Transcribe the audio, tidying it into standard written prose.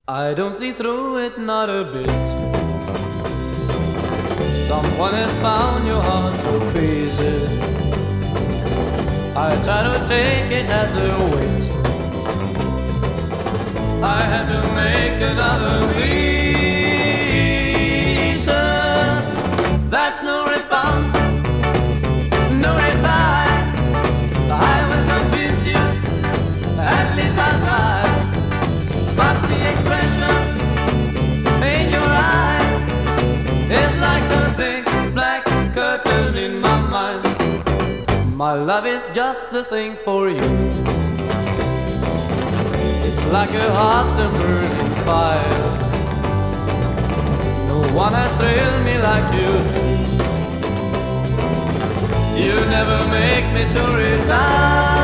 I don't see through it, not a bit. Someone has found your heart to pieces. I try to take it as a weight. I had to make another lesion. That's no response, no reply. I will convince you, at least I'll try. But the expression in your eyes is like a big black curtain in my mind. My love is just the thing for you. It's like a hot and burning fire. No one has thrilled me like you do. You never make me to retire.